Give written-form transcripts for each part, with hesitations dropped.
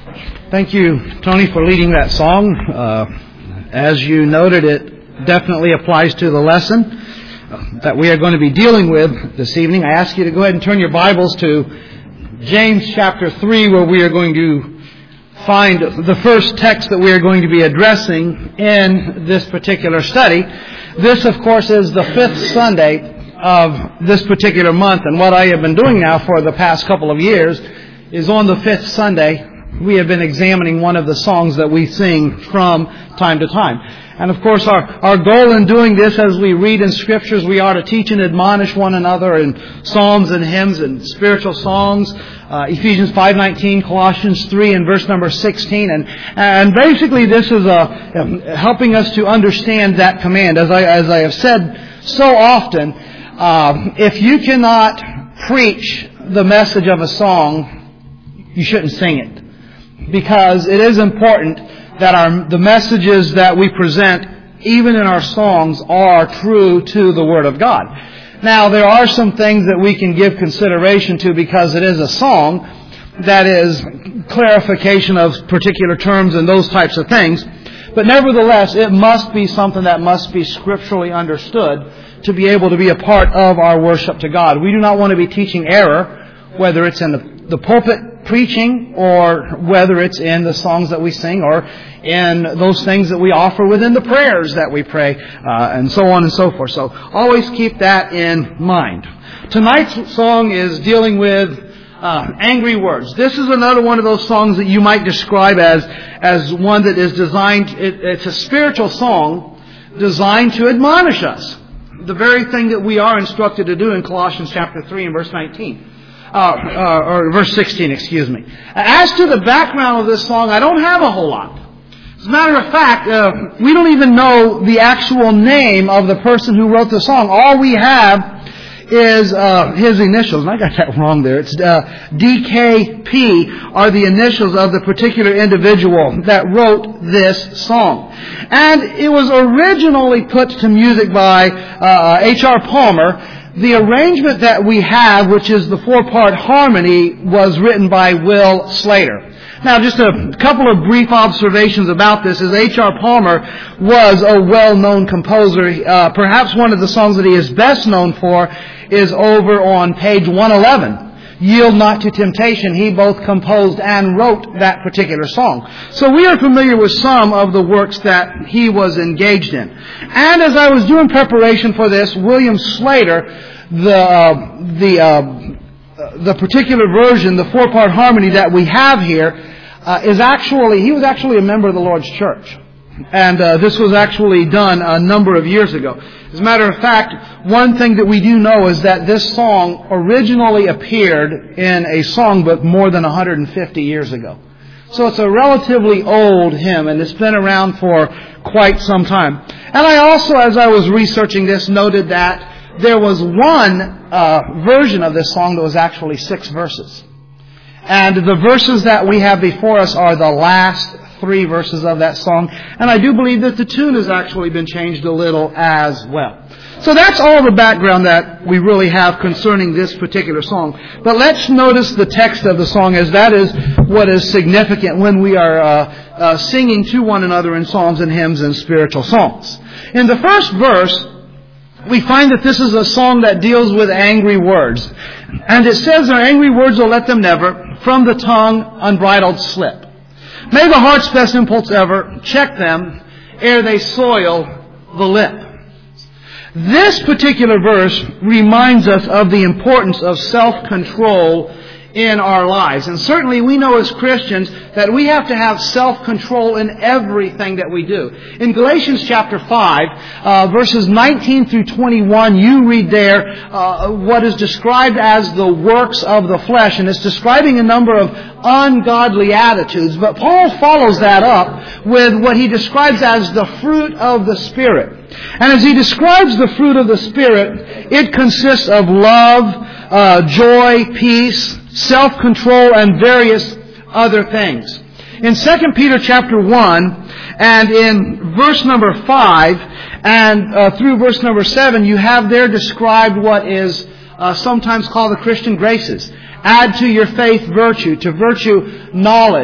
Thank you, Tony, for leading that song. As you noted, it definitely applies to the lesson that we are going to be dealing with this evening. I ask you to go ahead and turn your Bibles to James chapter 3, where we are going to find the first text that we are going to be addressing in this particular study. This, of course, is the fifth Sunday of this particular month, and what I have been doing now for the past couple of years is on the fifth Sunday we have been examining one of the songs that we sing from time to time. And of course our goal in doing this, as we read in Scriptures, we are to teach and admonish one another in psalms and hymns and spiritual songs. Ephesians 5:19, Colossians 3 and verse number 16. And basically this is helping us to understand that command. As I have said so often, if you cannot preach the message of a song, you shouldn't sing it. Because it is important that the messages that we present, even in our songs, are true to the Word of God. Now, there are some things that we can give consideration to because it is a song that is clarification of particular terms and those types of things. But nevertheless, it must be something that must be scripturally understood to be able to be a part of our worship to God. We do not want to be teaching error, whether it's in the pulpit preaching or whether it's in the songs that we sing or in those things that we offer within the prayers that we pray, and so on and so forth. So always keep that in mind. Tonight's song is dealing with angry words. This is another one of those songs that you might describe as one that is designed, it's a spiritual song designed to admonish us. The very thing that we are instructed to do in Colossians chapter 3 and verse 19. Or verse 16, excuse me. As to the background of this song, I don't have a whole lot. As a matter of fact, we don't even know the actual name of the person who wrote the song. All we have is his initials. And I got that wrong there. It's DKP are the initials of the particular individual that wrote this song. And it was originally put to music by H.R. Palmer. The arrangement that we have, which is the 4-part harmony, was written by Will Slater. Now, just a couple of brief observations about this is H.R. Palmer was a well-known composer. Perhaps one of the songs that he is best known for is over on page 111. Yield Not to Temptation. He both composed and wrote that particular song. So we are familiar with some of the works that he was engaged in. And as I was doing preparation for this, William Slater, the particular version, the 4-part harmony that we have here, he was actually a member of the Lord's Church. And this was actually done a number of years ago. As a matter of fact, one thing that we do know is that this song originally appeared in a songbook more than 150 years ago. So it's a relatively old hymn, and it's been around for quite some time. And I also, as I was researching this, noted that there was one version of this song that was actually 6 verses. And the verses that we have before us are the last 3 verses of that song. And I do believe that the tune has actually been changed a little as well. So that's all the background that we really have concerning this particular song. But let's notice the text of the song, as that is what is significant when we are singing to one another in psalms and hymns and spiritual songs. In the first verse, we find that this is a song that deals with angry words. And it says, "Their angry words will let them never, from the tongue unbridled slip. May the heart's best impulse ever check them ere they soil the lip." This particular verse reminds us of the importance of self-control in our lives. And certainly we know as Christians that we have to have self-control in everything that we do. In Galatians chapter 5, verses 19 through 21, you read there what is described as the works of the flesh. And it's describing a number of ungodly attitudes. But Paul follows that up with what he describes as the fruit of the Spirit. And as he describes the fruit of the Spirit, it consists of love, joy, peace, self-control, and various other things. In 2 Peter chapter 1, and in verse number 5, and through verse number 7, you have there described what is sometimes called the Christian graces. Add to your faith virtue, to virtue knowledge,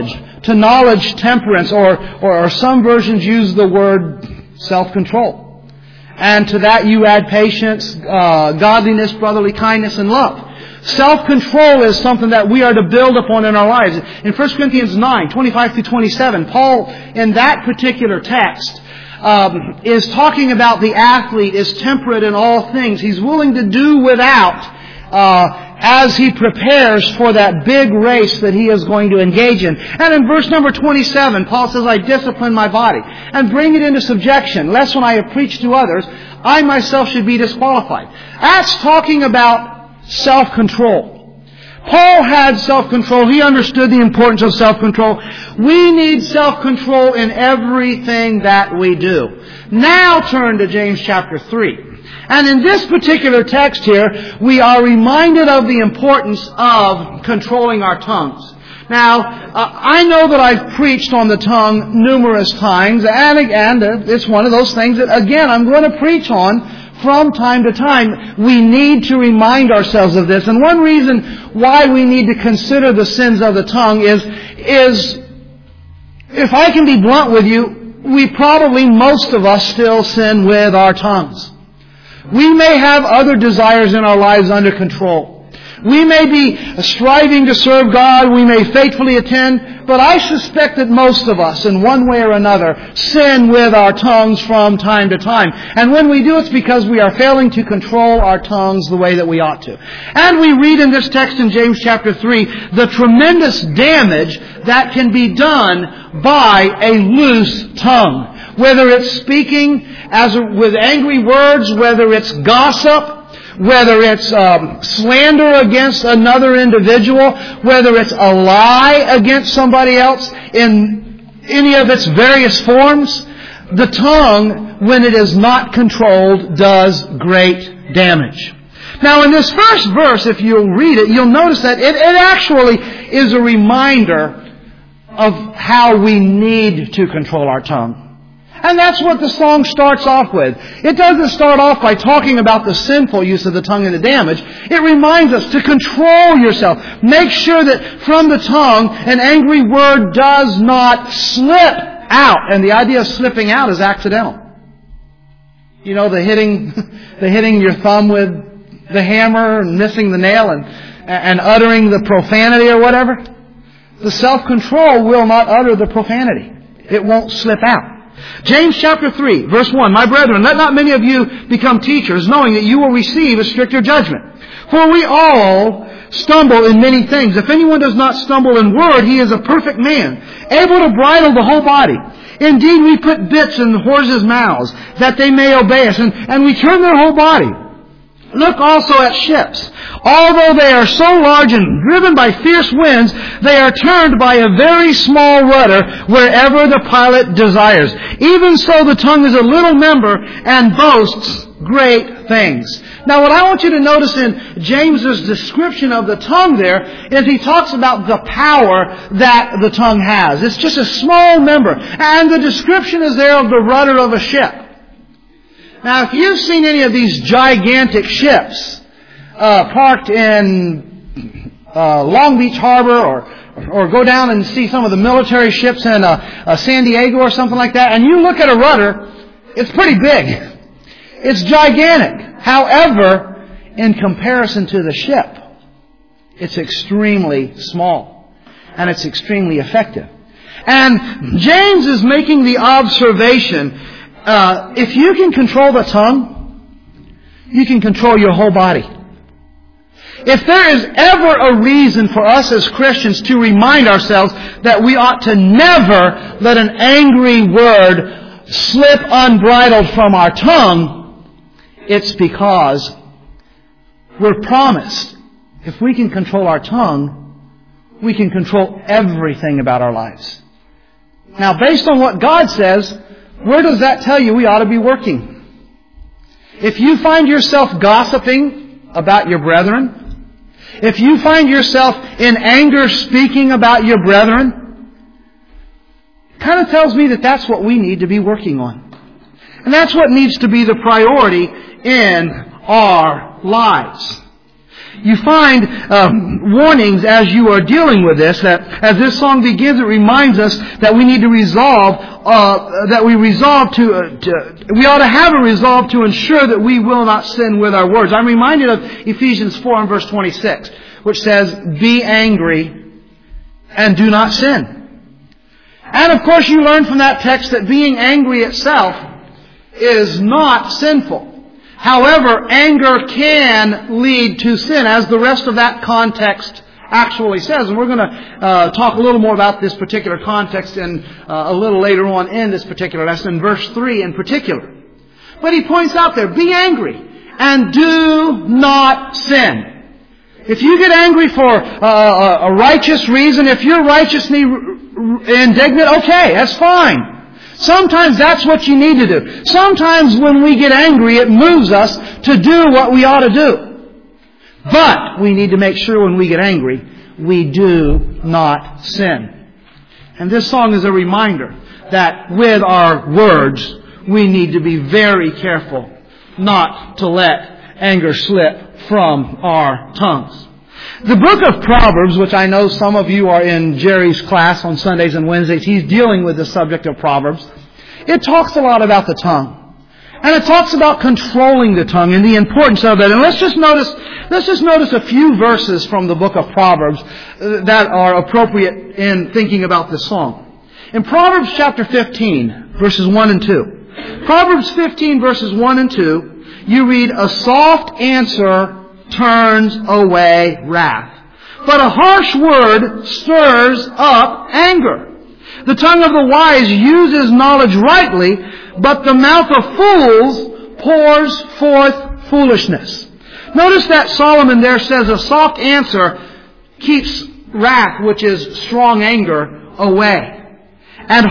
to knowledge, temperance, or some versions use the word self-control. And to that you add patience, godliness, brotherly kindness, and love. Self-control is something that we are to build upon in our lives. In 1 Corinthians 9, 25 through 27, Paul, in that particular text, is talking about the athlete is temperate in all things. He's willing to do without as he prepares for that big race that he is going to engage in. And in verse number 27, Paul says, I discipline my body and bring it into subjection, lest when I have preached to others, I myself should be disqualified. That's talking about self-control. Paul had self-control. He understood the importance of self-control. We need self-control in everything that we do. Now turn to James chapter 3. And in this particular text here, we are reminded of the importance of controlling our tongues. Now, I know that I've preached on the tongue numerous times, and again, it's one of those things that, again, I'm going to preach on from time to time. We need to remind ourselves of this. And one reason why we need to consider the sins of the tongue is if I can be blunt with you, we probably, most of us, still sin with our tongues. We may have other desires in our lives under control. We may be striving to serve God. We may faithfully attend. But I suspect that most of us, in one way or another, sin with our tongues from time to time. And when we do, it's because we are failing to control our tongues the way that we ought to. And we read in this text in James chapter 3 the tremendous damage that can be done by a loose tongue. Whether it's speaking with angry words, whether it's gossip, whether it's slander against another individual, whether it's a lie against somebody else in any of its various forms, the tongue, when it is not controlled, does great damage. Now in this first verse, if you'll read it, you'll notice that it actually is a reminder of how we need to control our tongue. And that's what the song starts off with. It doesn't start off by talking about the sinful use of the tongue and the damage. It reminds us to control yourself. Make sure that from the tongue an angry word does not slip out. And the idea of slipping out is accidental. You know, the hitting your thumb with the hammer and missing the nail and uttering the profanity or whatever. The self-control will not utter the profanity. It won't slip out. James chapter 3, verse 1, My brethren, let not many of you become teachers, knowing that you will receive a stricter judgment. For we all stumble in many things. If anyone does not stumble in word, he is a perfect man, able to bridle the whole body. Indeed, we put bits in the horses' mouths, that they may obey us, and we turn their whole body. Look also at ships. Although they are so large and driven by fierce winds, they are turned by a very small rudder wherever the pilot desires. Even so, the tongue is a little member and boasts great things. Now, what I want you to notice in James's description of the tongue there is he talks about the power that the tongue has. It's just a small member. And the description is there of the rudder of a ship. Now, if you've seen any of these gigantic ships parked in Long Beach Harbor or go down and see some of the military ships in San Diego or something like that, and you look at a rudder, it's pretty big. It's gigantic. However, in comparison to the ship, it's extremely small and it's extremely effective. And James is making the observation, if you can control the tongue, you can control your whole body. If there is ever a reason for us as Christians to remind ourselves that we ought to never let an angry word slip unbridled from our tongue, it's because we're promised, if we can control our tongue, we can control everything about our lives. Now, based on what God says, where does that tell you we ought to be working? If you find yourself gossiping about your brethren, if you find yourself in anger speaking about your brethren, it kind of tells me that that's what we need to be working on. And that's what needs to be the priority in our lives. You find warnings as you are dealing with this, that as this song begins, it reminds us that we need to resolve, we ought to have a resolve to ensure that we will not sin with our words. I'm reminded of Ephesians 4 and verse 26, which says, "Be angry and do not sin." And of course you learn from that text that being angry itself is not sinful. However, anger can lead to sin, as the rest of that context actually says. And we're going to talk a little more about this particular context in a little later on in this particular lesson, in verse 3 in particular. But he points out there, be angry and do not sin. If you get angry for a righteous reason, if you're righteously indignant, okay, that's fine. Sometimes that's what you need to do. Sometimes when we get angry, it moves us to do what we ought to do. But we need to make sure when we get angry, we do not sin. And this song is a reminder that with our words, we need to be very careful not to let anger slip from our tongues. The book of Proverbs, which I know some of you are in Jerry's class on Sundays and Wednesdays, he's dealing with the subject of Proverbs. It talks a lot about the tongue. And it talks about controlling the tongue and the importance of it. And let's just notice a few verses from the book of Proverbs that are appropriate in thinking about this song. In Proverbs chapter 15, verses 1 and 2. Proverbs 15, verses 1 and 2, you read, "A soft answer turns away wrath, but a harsh word stirs up anger. The tongue of the wise uses knowledge rightly, but the mouth of fools pours forth foolishness." Notice that Solomon there says a soft answer keeps wrath, which is strong anger, away. And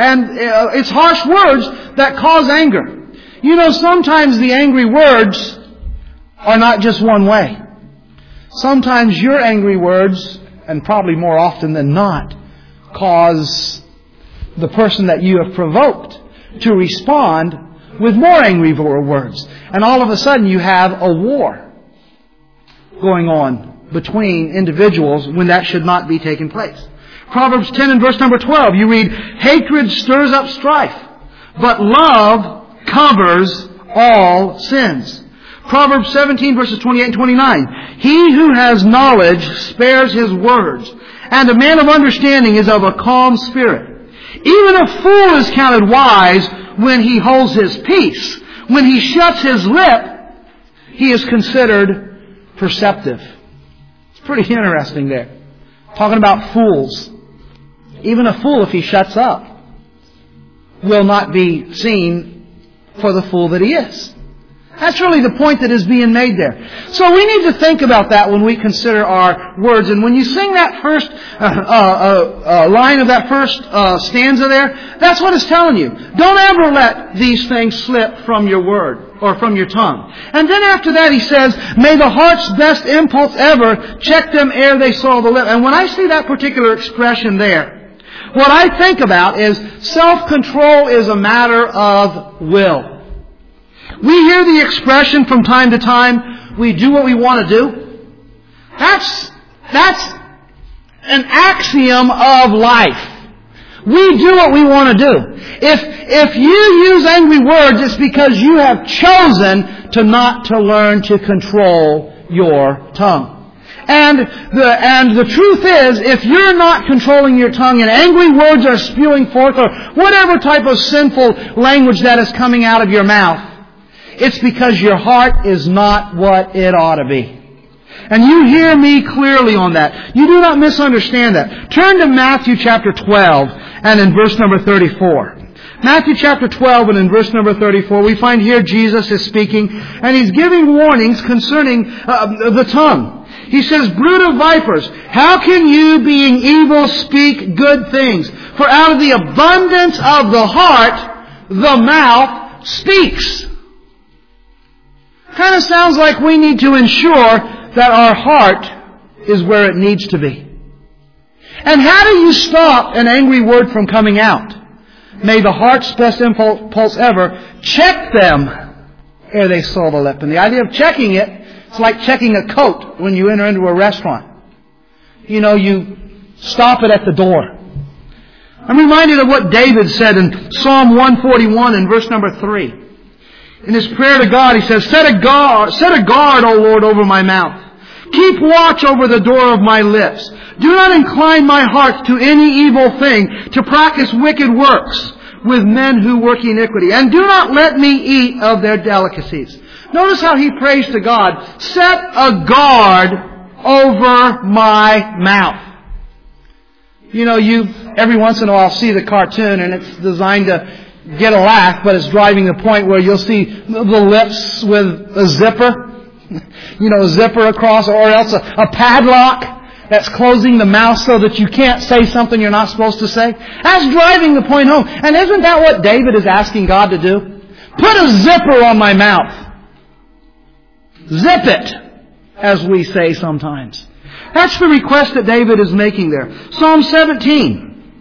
it's harsh words that cause anger. You know, sometimes the angry words are not just one way. Sometimes your angry words, and probably more often than not, cause the person that you have provoked to respond with more angry words. And all of a sudden you have a war going on between individuals when that should not be taking place. Proverbs 10 and verse number 12, you read, "Hatred stirs up strife, but love covers all sins." Proverbs 17 verses 28 and 29, "He who has knowledge spares his words, and a man of understanding is of a calm spirit. Even a fool is counted wise when he holds his peace. When he shuts his lip, he is considered perceptive." It's pretty interesting there. Talking about fools. Even a fool, if he shuts up, will not be seen for the fool that he is. That's really the point that is being made there. So we need to think about that when we consider our words. And when you sing that first line of that first stanza there, that's what it's telling you. Don't ever let these things slip from your word or from your tongue. And then after that he says, "May the heart's best impulse ever check them ere they soil the lip." And when I see that particular expression there, what I think about is self-control is a matter of will. We hear the expression from time to time, we do what we want to do. That's an axiom of life. We do what we want to do. If you use angry words, it's because you have chosen not to learn to control your tongue. And the truth is, if you're not controlling your tongue and angry words are spewing forth, or whatever type of sinful language that is coming out of your mouth, it's because your heart is not what it ought to be. And you hear me clearly on that. You do not misunderstand that. Turn to Matthew chapter 12 and in verse number 34. Matthew chapter 12 and in verse number 34, we find here Jesus is speaking, and He's giving warnings concerning the tongue. He says, "Brood of vipers, how can you, being evil, speak good things? For out of the abundance of the heart, the mouth speaks." Kind of sounds like we need to ensure that our heart is where it needs to be. And how do you stop an angry word from coming out? "May the heart's best impulse ever check them ere they soil the lip." And the idea of checking it It's like checking a coat when you enter into a restaurant. You stop it at the door. I'm reminded of what David said in Psalm 141 and verse number 3. In his prayer to God, he says, Set a guard, O Lord, over my mouth. Keep watch over the door of my lips. Do not incline my heart to any evil thing, to practice wicked works with men who work iniquity. And do not let me eat of their delicacies. Notice how he prays to God, Set a guard over my mouth. You every once in a while see the cartoon, and it's designed to get a laugh, but it's driving the point where you'll see the lips with a zipper, a zipper across, or else a padlock that's closing the mouth so that you can't say something you're not supposed to say. That's driving the point home. And isn't that what David is asking God to do? Put a zipper on my mouth. Zip it, as we say sometimes. That's the request that David is making there. Psalm 17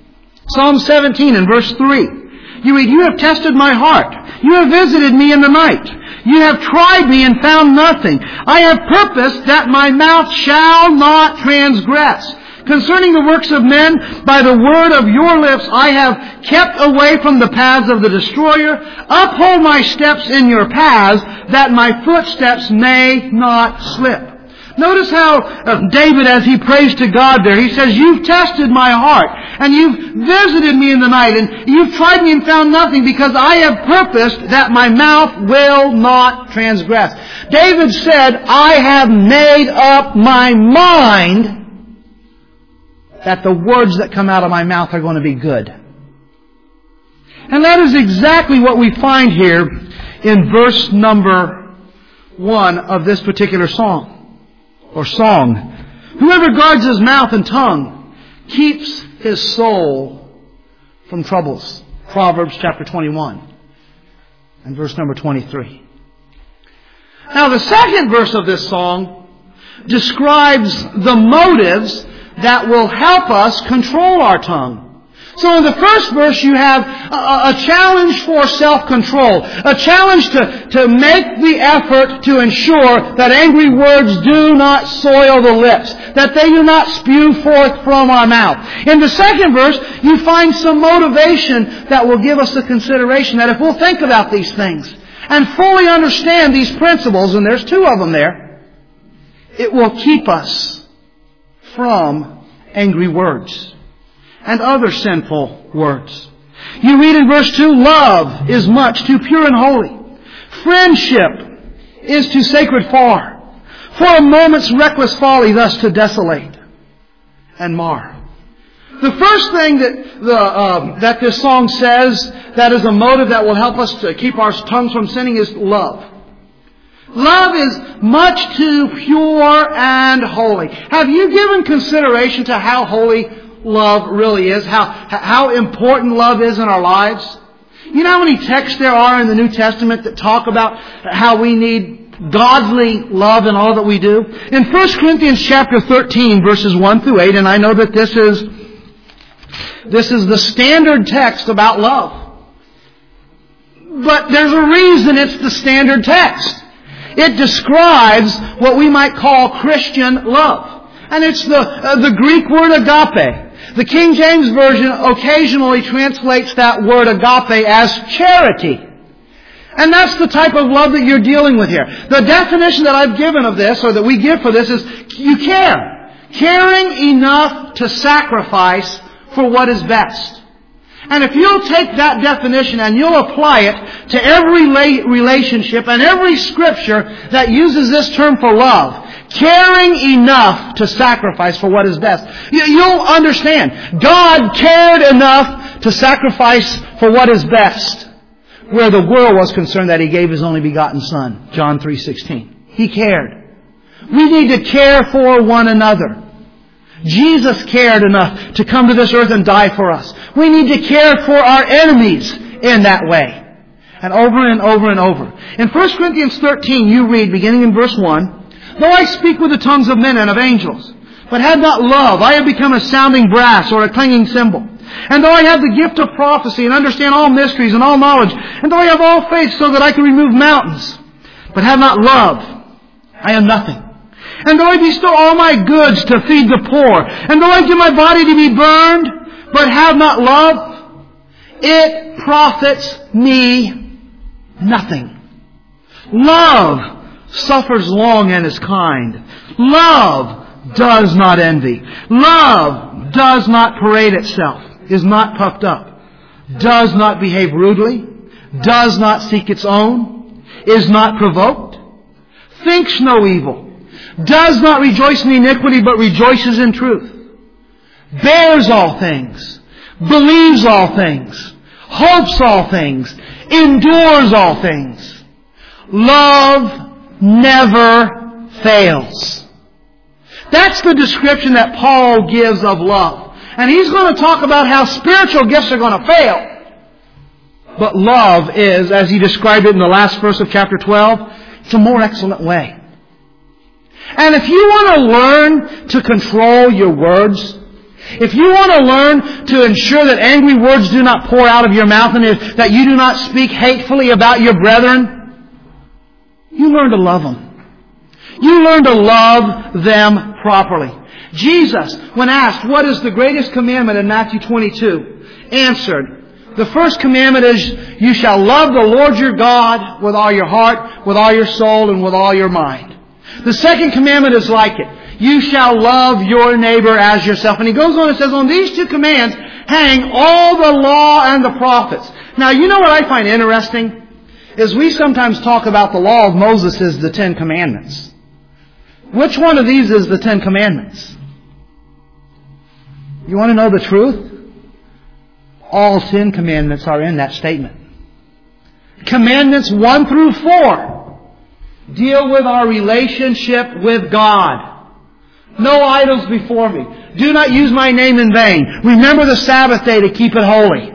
in verse 3. You read, You have tested my heart. You have visited me in the night. You have tried me and found nothing. I have purposed that my mouth shall not transgress. Concerning the works of men, by the word of your lips, I have kept away from the paths of the destroyer. Uphold my steps in your paths, that my footsteps may not slip. Notice how David, as he prays to God there, he says, You've tested my heart, and you've visited me in the night, and you've tried me and found nothing, because I have purposed that my mouth will not transgress. David said, I have made up my mind that the words that come out of my mouth are going to be good. And that is exactly what we find here in verse number 1 of this particular song. Or song. Whoever guards his mouth and tongue keeps his soul from troubles. Proverbs chapter 21 and verse number 23. Now the second verse of this song describes the motives that will help us control our tongue. So in the first verse you have a challenge for self-control. A challenge to make the effort to ensure that angry words do not soil the lips. That they do not spew forth from our mouth. In the second verse you find some motivation that will give us the consideration that if we'll think about these things and fully understand these principles, and there's 2 of them there, it will keep us from angry words and other sinful words. You read in verse 2, Love is much too pure and holy. Friendship is too sacred far. For a moment's reckless folly thus to desolate and mar. The first thing that this song says that is a motive that will help us to keep our tongues from sinning is love. Love is much too pure and holy. Have you given consideration to how holy love really is? How important love is in our lives? You know how many texts there are in the New Testament that talk about how we need godly love in all that we do? In 1 Corinthians chapter 13, verses 1 through 8, and I know that this is the standard text about love. But there's a reason it's the standard text. It describes what we might call Christian love. And it's the Greek word agape. The King James Version occasionally translates that word agape as charity. And that's the type of love that you're dealing with here. The definition that I've given of this, or that we give for this, is you care. Caring enough to sacrifice for what is best. And if you'll take that definition and you'll apply it to every relationship and every scripture that uses this term for love, caring enough to sacrifice for what is best, you'll understand. God cared enough to sacrifice for what is best. Where the world was concerned that He gave His only begotten Son. John 3:16. He cared. We need to care for one another. Jesus cared enough to come to this earth and die for us. We need to care for our enemies in that way. And over and over and over. In 1 Corinthians 13 you read, beginning in verse 1, Though I speak with the tongues of men and of angels, but had not love, I have become a sounding brass or a clanging cymbal. And though I have the gift of prophecy and understand all mysteries and all knowledge, and though I have all faith so that I can remove mountains, but have not love, I am nothing. And though I bestow all my goods to feed the poor, and though I give my body to be burned, but have not love, it profits me nothing. Love suffers long and is kind. Love does not envy. Love does not parade itself, is not puffed up, does not behave rudely, does not seek its own, is not provoked, thinks no evil, does not rejoice in iniquity, but rejoices in truth, bears all things, believes all things, hopes all things, endures all things. Love never fails. That's the description that Paul gives of love. And he's going to talk about how spiritual gifts are going to fail. But love is, as he described it in the last verse of chapter 12, it's a more excellent way. And if you want to learn to control your words, if you want to learn to ensure that angry words do not pour out of your mouth and that you do not speak hatefully about your brethren, you learn to love them. You learn to love them properly. Jesus, when asked, what is the greatest commandment in Matthew 22, answered, the first commandment is, you shall love the Lord your God with all your heart, with all your soul, and with all your mind. The second commandment is like it. You shall love your neighbor as yourself. And he goes on and says, on these two commands hang all the law and the prophets. Now, you know what I find interesting? Is we sometimes talk about the law of Moses as the Ten Commandments. Which one of these is the Ten Commandments? You want to know the truth? All 10 commandments are in that statement. Commandments 1 through 4 deal with our relationship with God. No idols before me. Do not use my name in vain. Remember the Sabbath day to keep it holy.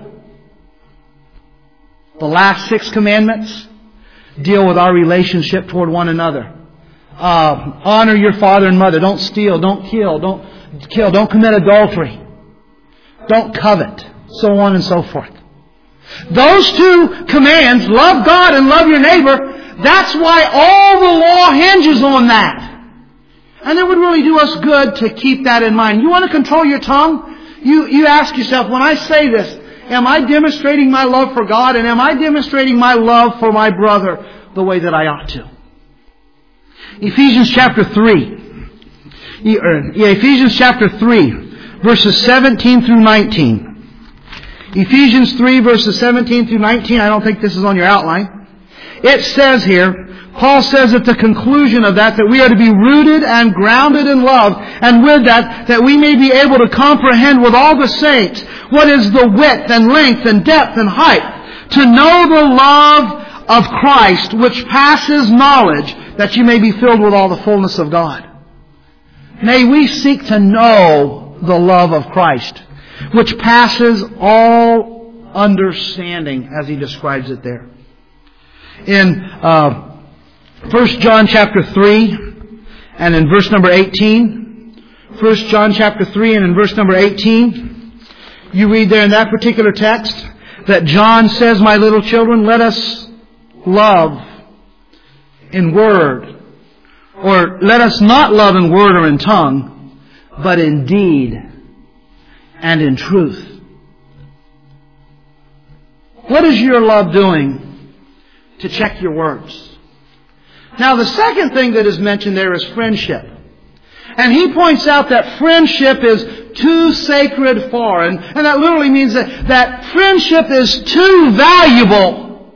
The last 6 commandments deal with our relationship toward one another. Honor your father and mother. Don't steal. Don't kill. Don't commit adultery. Don't covet. So on and so forth. Those 2 commands, love God and love your neighbor, that's why all the law hinges on that. And it would really do us good to keep that in mind. You want to control your tongue? You ask yourself, when I say this, am I demonstrating my love for God, and am I demonstrating my love for my brother the way that I ought to? Ephesians chapter 3. Ephesians chapter 3, verses 17 through 19. Ephesians 3, verses 17 through 19. I don't think this is on your outline. It says here, Paul says at the conclusion of that we are to be rooted and grounded in love, and with that we may be able to comprehend with all the saints what is the width and length and depth and height, to know the love of Christ which passes knowledge, that you may be filled with all the fullness of God. May we seek to know the love of Christ, which passes all understanding, as he describes it there. In 1 John chapter 3 and in verse number 18, 1 John chapter 3 and in verse number 18, you read there in that particular text that John says, my little children, let us love in word, or let us not love in word or in tongue, but in deed and in truth. What is your love doing to check your words? Now, the second thing that is mentioned there is friendship. And he points out that friendship is too sacred for, and that literally means that friendship is too valuable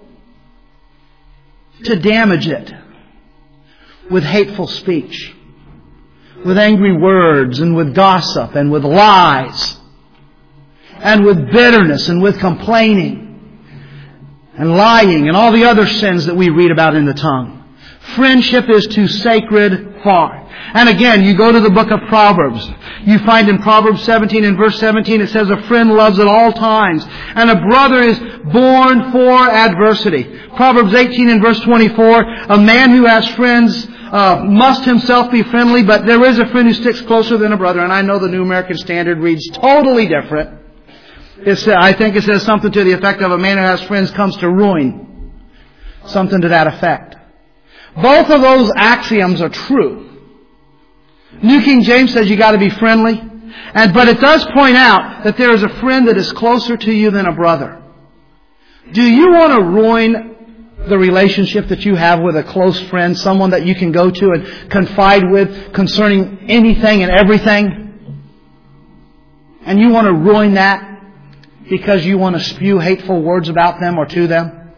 to damage it with hateful speech, with angry words, and with gossip, and with lies, and with bitterness, and with complaining, and lying, and all the other sins that we read about in the tongue. Friendship is too sacred for. And again, you go to the book of Proverbs. You find in Proverbs 17 and verse 17, it says, a friend loves at all times, and a brother is born for adversity. Proverbs 18 and verse 24, a man who has friends must himself be friendly, but there is a friend who sticks closer than a brother. And I know the New American Standard reads totally different. I think it says something to the effect of a man who has friends comes to ruin. Something to that effect. Both of those axioms are true. New King James says you got to be friendly, but it does point out that there is a friend that is closer to you than a brother. Do you want to ruin the relationship that you have with a close friend, someone that you can go to and confide with concerning anything and everything? And you want to ruin that because you want to spew hateful words about them or to them?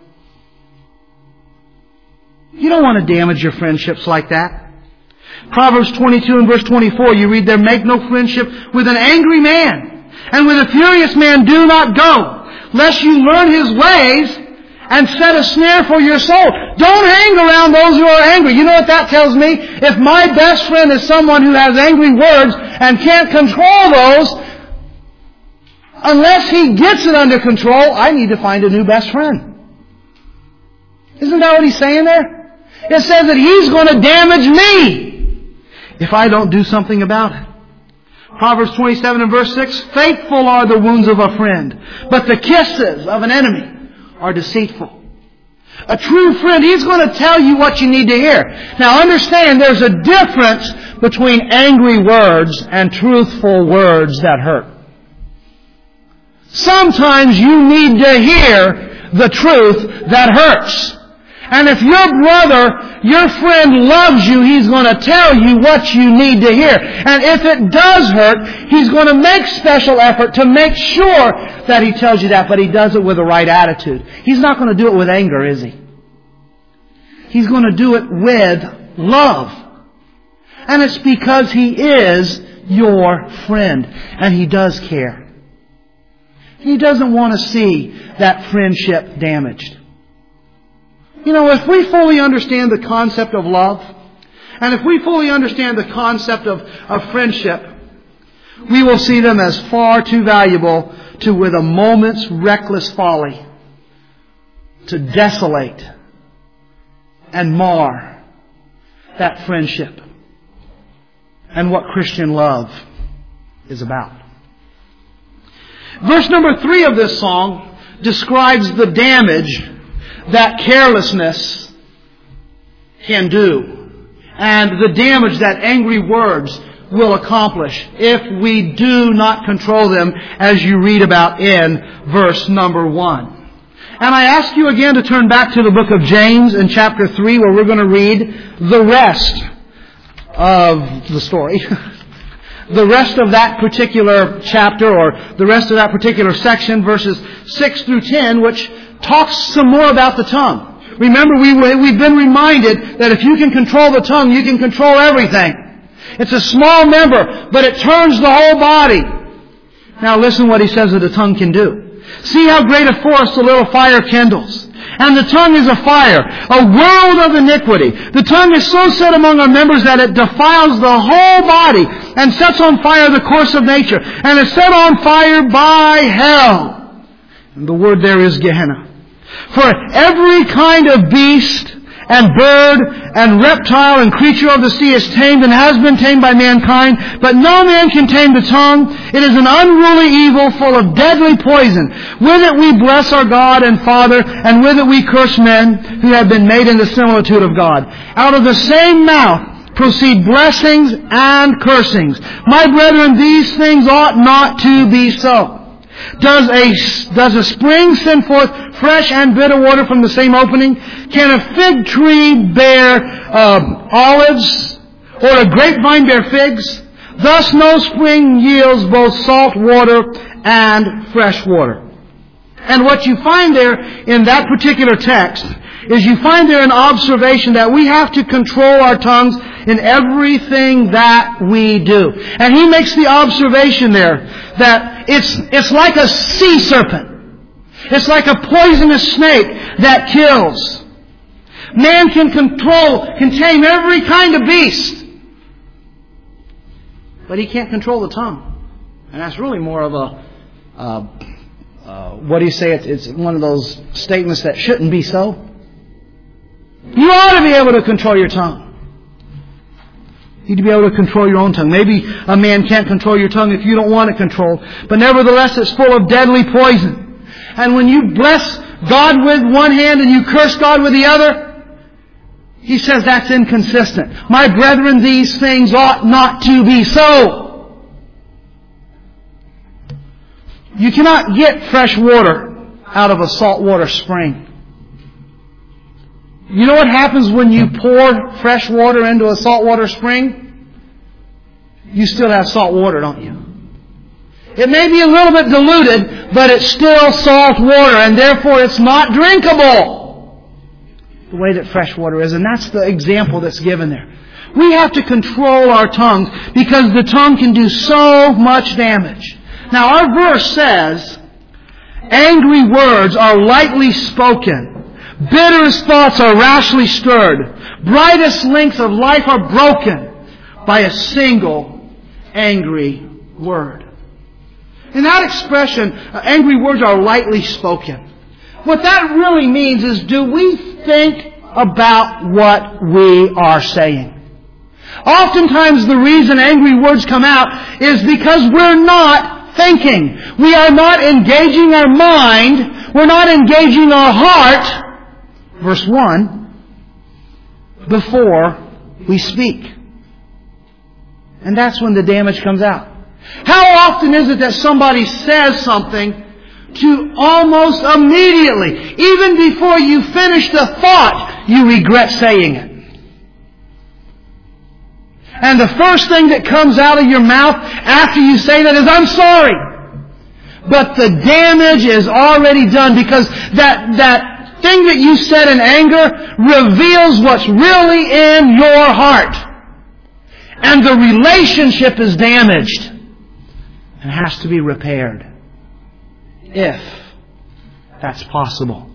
You don't want to damage your friendships like that. Proverbs 22 and verse 24, you read there, make no friendship with an angry man, and with a furious man do not go, lest you learn his ways and set a snare for your soul. Don't hang around those who are angry. You know what that tells me? If my best friend is someone who has angry words and can't control those, unless he gets it under control, I need to find a new best friend. Isn't that what he's saying there? It says that he's going to damage me if I don't do something about it. Proverbs 27 and verse 6, faithful are the wounds of a friend, but the kisses of an enemy are deceitful. A true friend, he's going to tell you what you need to hear. Now understand, there's a difference between angry words and truthful words that hurt. Sometimes you need to hear the truth that hurts. And if your brother, your friend loves you, he's going to tell you what you need to hear. And if it does hurt, he's going to make special effort to make sure that he tells you that, but he does it with the right attitude. He's not going to do it with anger, is he? He's going to do it with love. And it's because he is your friend, and he does care. He doesn't want to see that friendship damaged. You know, if we fully understand the concept of love, and if we fully understand the concept of friendship, we will see them as far too valuable to, with a moment's reckless folly, to desolate and mar that friendship and what Christian love is about. Verse number 3 of this song describes the damage that carelessness can do, and the damage that angry words will accomplish if we do not control them, as you read about in verse number 1. And I ask you again to turn back to the book of James in chapter 3, where we're going to read the rest of the story. The rest of that particular chapter, or the rest of that particular section, verses 6 through 10, which talks some more about the tongue. Remember, we've been reminded that if you can control the tongue, you can control everything. It's a small member, but it turns the whole body. Now listen what he says that the tongue can do. See how great a forest a little fire kindles. And the tongue is a fire, a world of iniquity. The tongue is so set among our members that it defiles the whole body and sets on fire the course of nature, and is set on fire by hell. And the word there is Gehenna. For every kind of beast and bird and reptile and creature of the sea is tamed and has been tamed by mankind, but no man can tame the tongue. It is an unruly evil full of deadly poison. With it we bless our God and Father, and with it we curse men who have been made in the similitude of God. Out of the same mouth proceed blessings and cursings. My brethren, these things ought not to be so. Does a spring send forth fresh and bitter water from the same opening? Can a fig tree bear olives, or a grapevine bear figs? Thus no spring yields both salt water and fresh water. And what you find there in that particular text is you find there an observation that we have to control our tongues in everything that we do. And he makes the observation there that it's like a sea serpent. It's like a poisonous snake that kills. Man can tame every kind of beast, but he can't control the tongue. And that's really more of what do you say? It's one of those statements that shouldn't be so. You ought to be able to control your tongue. You need to be able to control your own tongue. Maybe a man can't control your tongue if you don't want it controlled. But nevertheless, it's full of deadly poison. And when you bless God with one hand and you curse God with the other, He says that's inconsistent. My brethren, these things ought not to be so. You cannot get fresh water out of a saltwater spring. You know what happens when you pour fresh water into a saltwater spring? You still have salt water, don't you? It may be a little bit diluted, but it's still salt water, and therefore it's not drinkable the way that fresh water is. And that's the example that's given there. We have to control our tongues because the tongue can do so much damage. Now our verse says, angry words are lightly spoken. Bitterest thoughts are rashly stirred. Brightest links of life are broken by a single angry word. In that expression, angry words are lightly spoken. What that really means is, do we think about what we are saying? Oftentimes the reason angry words come out is because we're not thinking. We are not engaging our mind. We're not engaging our heart. Verse 1, before we speak. And that's when the damage comes out. How often is it that somebody says something to almost immediately, even before you finish the thought, you regret saying it? And the first thing that comes out of your mouth after you say that is, I'm sorry. But the damage is already done because that thing that you said in anger reveals what's really in your heart. And the relationship is damaged and has to be repaired, if that's possible.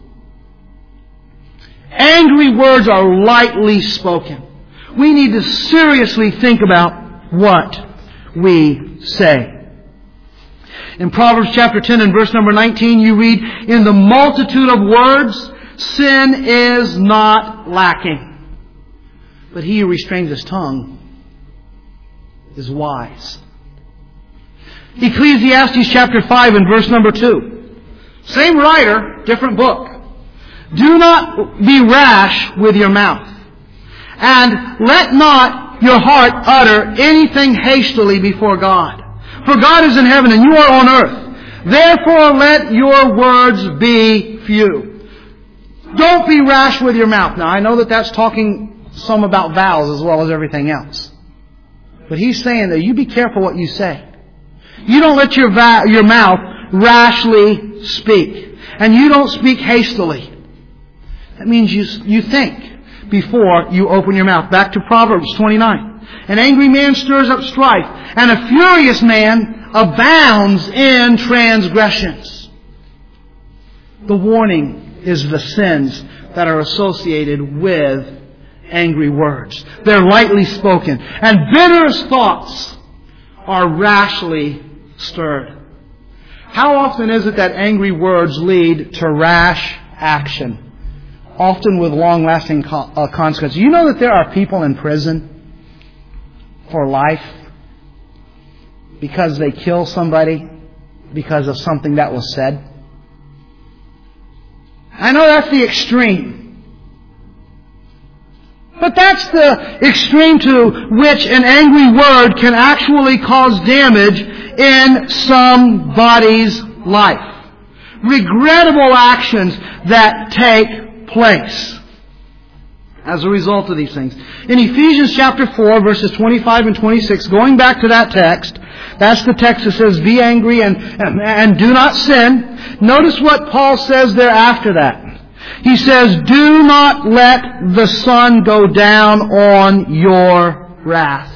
Angry words are lightly spoken. We need to seriously think about what we say. In Proverbs chapter 10 and verse number 19, you read, in the multitude of words, sin is not lacking. But he who restrains his tongue is wise. Ecclesiastes chapter 5 and verse number 2. Same writer, different book. Do not be rash with your mouth, and let not your heart utter anything hastily before God. For God is in heaven and you are on earth. Therefore let your words be few. Don't be rash with your mouth. Now I know that that's talking some about vows as well as everything else. But he's saying that you be careful what you say. You don't let your mouth rashly speak. And you don't speak hastily. That means you think before you open your mouth. Back to Proverbs 29. An angry man stirs up strife, and a furious man abounds in transgressions. The warning is the sins that are associated with angry words. They're lightly spoken. And bitterest thoughts are rashly stirred. How often is it that angry words lead to rash action? Often with long-lasting consequences. You know that there are people in prison for life because they kill somebody because of something that was said? I know that's the extreme. But that's the extreme to which an angry word can actually cause damage in somebody's life. Regrettable actions that take place as a result of these things. In Ephesians chapter 4, verses 25 and 26, going back to that text, that's the text that says, be angry and do not sin. Notice what Paul says there after that. He says, do not let the sun go down on your wrath.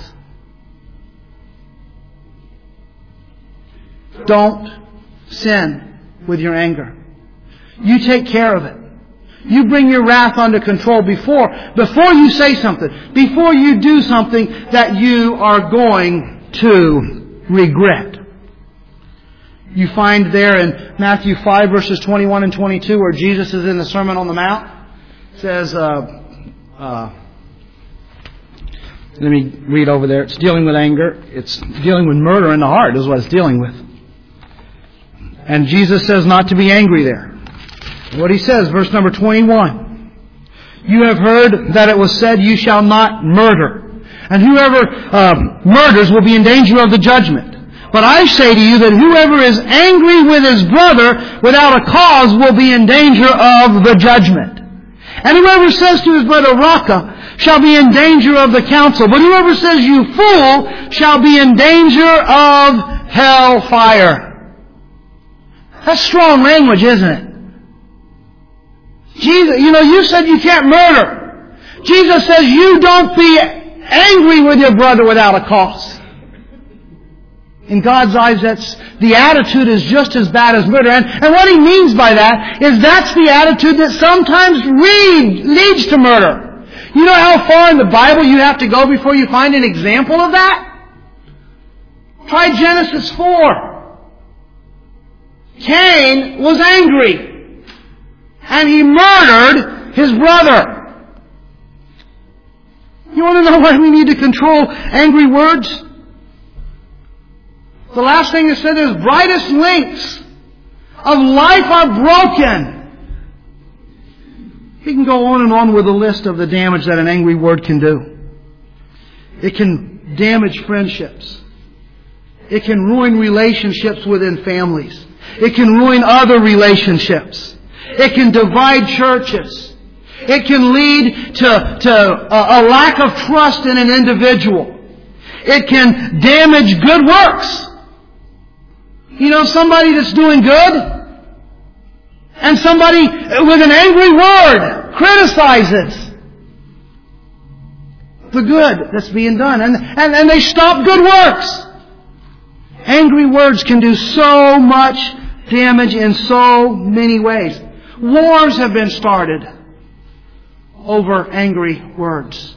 Don't sin with your anger. You take care of it. You bring your wrath under control before you say something, before you do something that you are going to regret. You find there in Matthew 5 verses 21 and 22 where Jesus is in the Sermon on the Mount. It says, let me read over there. It's dealing with anger. It's dealing with murder in the heart is what it's dealing with. And Jesus says not to be angry there. What he says, verse number 21. You have heard that it was said, you shall not murder. And whoever murders will be in danger of the judgment. But I say to you that whoever is angry with his brother without a cause will be in danger of the judgment. And whoever says to his brother, Raca, shall be in danger of the council. But whoever says, you fool, shall be in danger of hell fire. That's strong language, isn't it? Jesus, you said you can't murder. Jesus says you don't be angry with your brother without a cause. In God's eyes, the attitude is just as bad as murder. And what He means by that is that's the attitude that sometimes leads to murder. You know how far in the Bible you have to go before you find an example of that? Try Genesis 4. Cain was angry. And he murdered his brother. You want to know why we need to control angry words? The last thing is said is, brightest links of life are broken. We can go on and on with a list of the damage that an angry word can do. It can damage friendships. It can ruin relationships within families. It can ruin other relationships. It can divide churches. It can lead to a lack of trust in an individual. It can damage good works. Somebody that's doing good and somebody with an angry word criticizes the good that's being done and they stop good works. Angry words can do so much damage in so many ways. Wars have been started over angry words.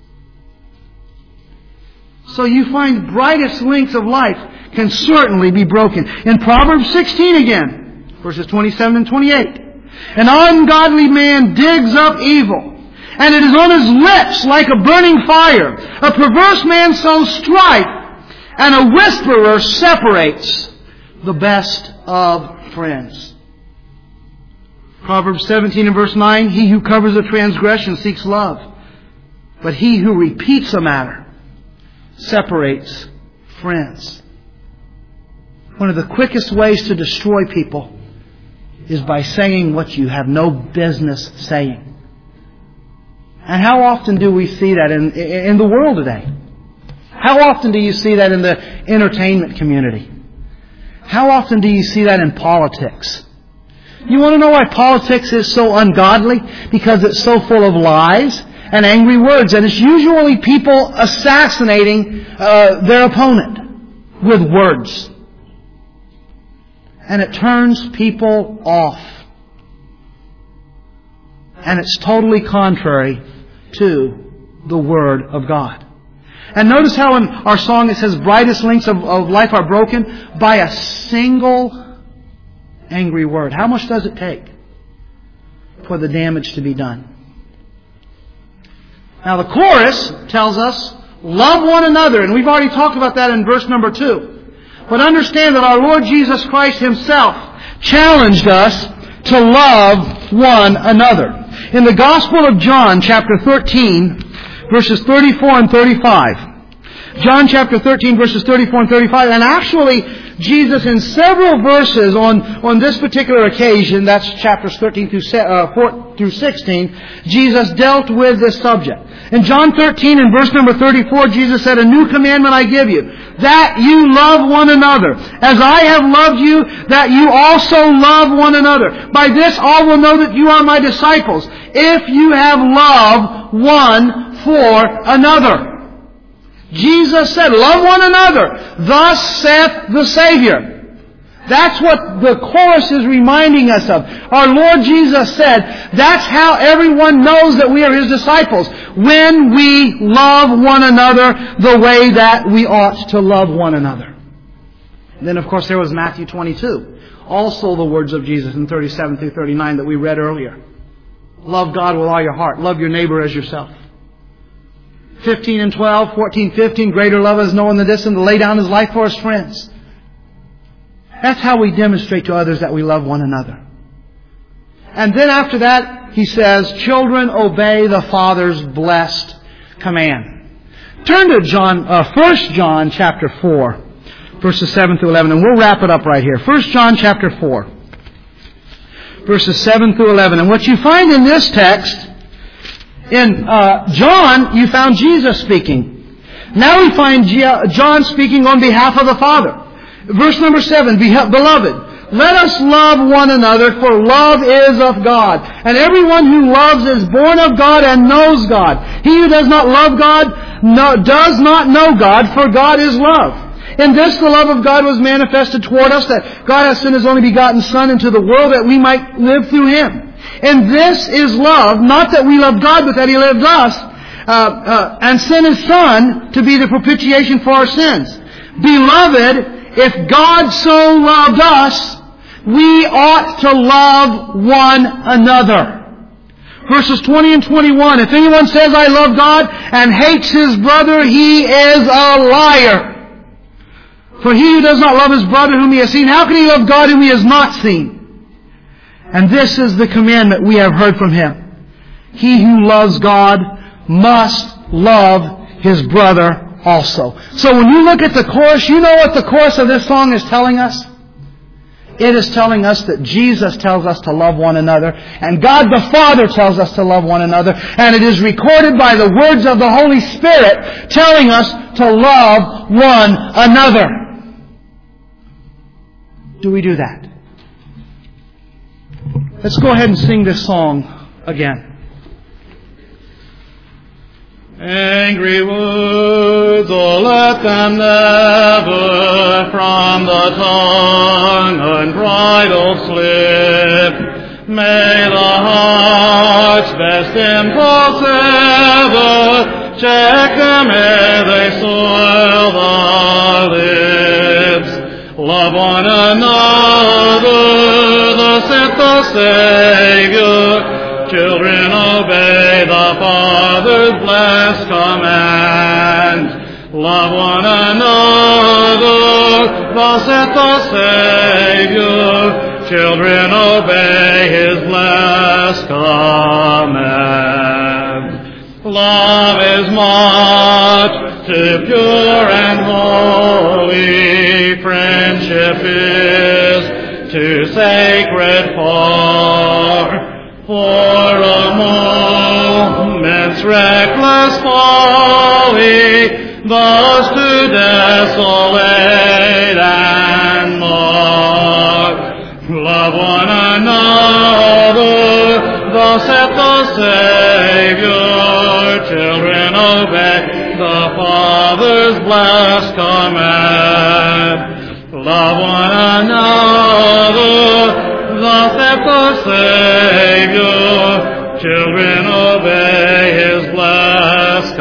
So you find brightest links of life can certainly be broken. In Proverbs 16 again, verses 27 and 28. An ungodly man digs up evil, and it is on his lips like a burning fire. A perverse man sows strife, and a whisperer separates the best of friends. Proverbs 17 and verse 9, he who covers a transgression seeks love, but he who repeats a matter separates friends. One of the quickest ways to destroy people is by saying what you have no business saying. And how often do we see that in the world today? How often do you see that in the entertainment community? How often do you see that in politics? You want to know why politics is so ungodly? Because it's so full of lies and angry words. And it's usually people assassinating their opponent with words. And it turns people off. And it's totally contrary to the Word of God. And notice how in our song it says, brightest links of life are broken by a single angry word. How much does it take for the damage to be done? Now the chorus tells us, love one another. And we've already talked about that in verse number 2. But understand that our Lord Jesus Christ Himself challenged us to love one another. In the Gospel of John, chapter 13, verses 34 and 35. John chapter 13, verses 34 and 35. And actually, Jesus in several verses on this particular occasion, that's chapters 13 through 16, Jesus dealt with this subject. In John 13 and verse number 34, Jesus said, a new commandment I give you, that you love one another. As I have loved you, that you also love one another. By this all will know that you are my disciples, if you have love one for another. Jesus said, love one another. Thus saith the Savior. That's what the chorus is reminding us of. Our Lord Jesus said, that's how everyone knows that we are His disciples. When we love one another the way that we ought to love one another. And then of course there was Matthew 22. Also the words of Jesus in 37 through 39 that we read earlier. Love God with all your heart. Love your neighbor as yourself. 15 and 12, 14, 15, greater love is no one than this, and to lay down His life for His friends. That's how we demonstrate to others that we love one another. And then after that, he says, children, obey the Father's blessed command. Turn to 1 John chapter 4, verses 7 through 11, and we'll wrap it up right here. 1 John chapter 4, verses 7 through 11. And what you find in this text, in John, you found Jesus speaking. Now we find John speaking on behalf of the Father. Verse number 7, Beloved, let us love one another, for love is of God. And everyone who loves is born of God and knows God. He who does not love God does not know God, for God is love. In this the love of God was manifested toward us, that God has sent His only begotten Son into the world that we might live through Him. And this is love, not that we love God, but that He loved us, and sent His Son to be the propitiation for our sins. Beloved, if God so loved us, we ought to love one another. Verses 20 and 21, if anyone says, I love God, and hates his brother, he is a liar. For he who does not love his brother whom he has seen, how can he love God whom he has not seen? And this is the commandment we have heard from Him. He who loves God must love his brother also. So when you look at the chorus, you know what the chorus of this song is telling us? It is telling us that Jesus tells us to love one another, and God the Father tells us to love one another, and it is recorded by the words of the Holy Spirit telling us to love one another. Do we do that? Let's go ahead and sing this song again. Angry words, oh let them never from the tongue unbridled slip. May the heart's best impulse ever check them ere they soil the lips. Love one another, thus saith the Savior. Children, obey the Father's blessed command. Love one another, thus saith the Savior. Children, obey His blessed command. Love is much too pure and holy. Friendship is too sacred for a moment's reckless folly, thus to desolate and mar. Love one another, thus saith the Savior. Children, obey the Father's blessed command. Love one another, thus saith the Savior. Children, obey His blessed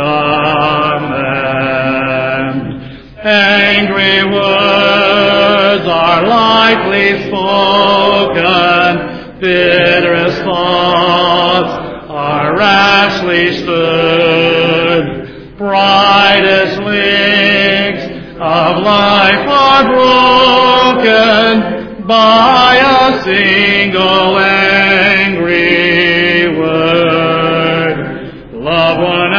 command. Angry words are lightly spoken, bitterest thoughts are rashly stood. Brightest links of life are broken by a single angry word. Love one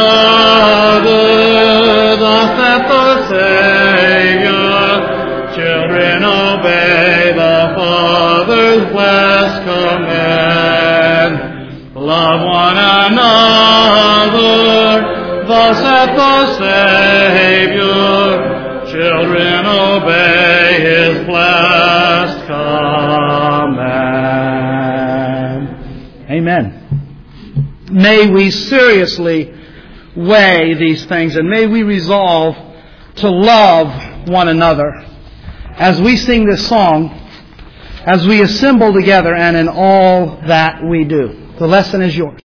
another, thus saith the Savior. Children, obey the Father's blessed command. Love one another, thus saith the Savior. Children, obey His blessed command. Amen. May we seriously weigh these things, and may we resolve to love one another as we sing this song, as we assemble together, and in all that we do. The lesson is yours.